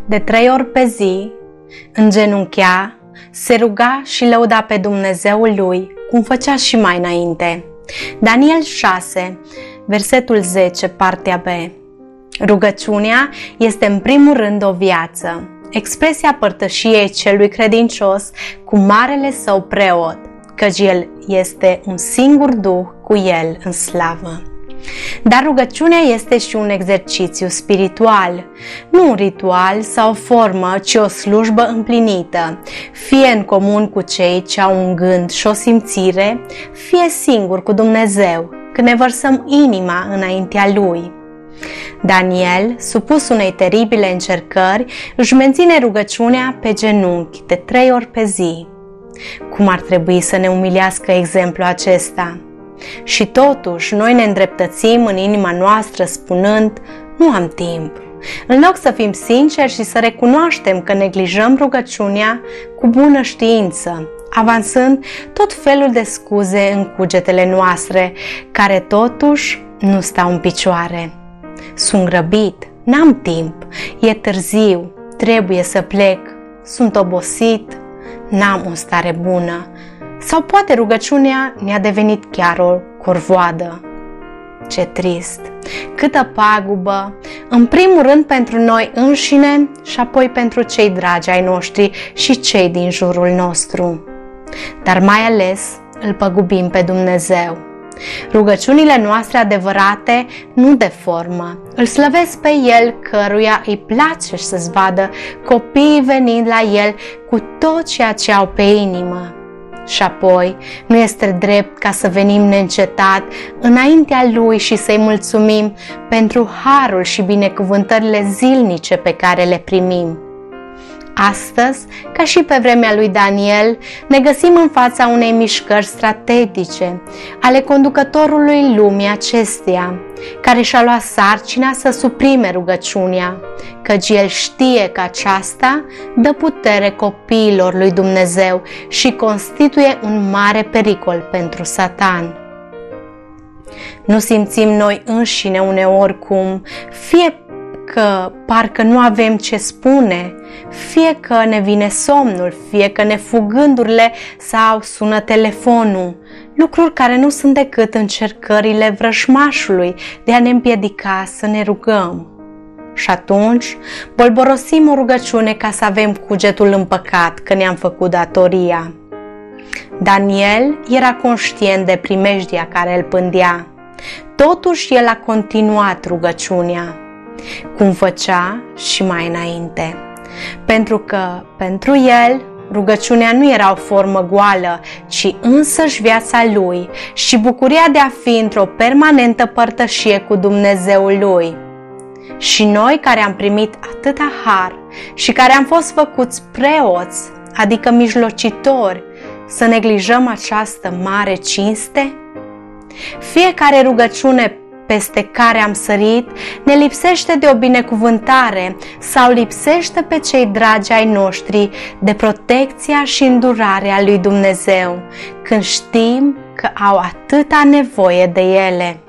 De 3 ori pe zi, îngenunchea, se ruga și lăuda pe Dumnezeul lui, cum făcea și mai înainte. Daniel 6, versetul 10, partea B. Rugăciunea este în primul rând o viață, expresia părtășiei celui credincios cu marele său preot, căci el este un singur Duh cu el în slavă. Dar rugăciunea este și un exercițiu spiritual, nu un ritual sau o formă, ci o slujbă împlinită, fie în comun cu cei ce au un gând și o simțire, fie singur cu Dumnezeu, când ne vărsăm inima înaintea Lui. Daniel, supus unei teribile încercări, își menține rugăciunea pe genunchi de 3 ori pe zi. Cum ar trebui să ne umilească exemplul acesta? Și totuși, noi ne îndreptățim în inima noastră spunând, nu am timp. În loc să fim sinceri și să recunoaștem că neglijăm rugăciunea cu bună știință, avansând tot felul de scuze în cugetele noastre, care totuși nu stau în picioare. Sunt grăbit, n-am timp, e târziu, trebuie să plec, sunt obosit, n-am o stare bună. Sau poate rugăciunea ne-a devenit chiar o corvoadă. Ce trist! Câtă pagubă, în primul rând pentru noi înșine și apoi pentru cei dragi ai noștri și cei din jurul nostru. Dar mai ales îl păgubim pe Dumnezeu. Rugăciunile noastre adevărate nu de formă, îl slăvesc pe El căruia îi place să-ți vadă copiii venind la El cu tot ceea ce au pe inimă. Și apoi nu este drept ca să venim neîncetat înaintea Lui și să-i mulțumim pentru harul și binecuvântările zilnice pe care le primim. Astăzi, ca și pe vremea lui Daniel, ne găsim în fața unei mișcări strategice ale conducătorului lumii acesteia, care și-a luat sarcina să suprime rugăciunea, căci el știe că aceasta dă putere copiilor lui Dumnezeu și constituie un mare pericol pentru Satan. Nu simțim noi înșine uneori cum, fie că parcă nu avem ce spune, fie că ne vine somnul, fie că ne fug gândurile sau sună telefonul, lucruri care nu sunt decât încercările vrăjmașului de a ne împiedica să ne rugăm. Și atunci bolborosim o rugăciune ca să avem cugetul împăcat că ne-am făcut datoria. Daniel era conștient de primejdia care îl pândea. Totuși el a continuat rugăciunea, cum făcea și mai înainte. Pentru că, pentru el, rugăciunea nu era o formă goală, ci însăși viața lui și bucuria de a fi într-o permanentă părtășie cu Dumnezeul lui. Și noi care am primit atâta har și care am fost făcuți preoți, adică mijlocitori, să neglijăm această mare cinste? Fiecare rugăciune peste care am sărit ne lipsește de o binecuvântare sau lipsește pe cei dragi ai noștri de protecția și îndurarea lui Dumnezeu, când știm că au atâta nevoie de ele.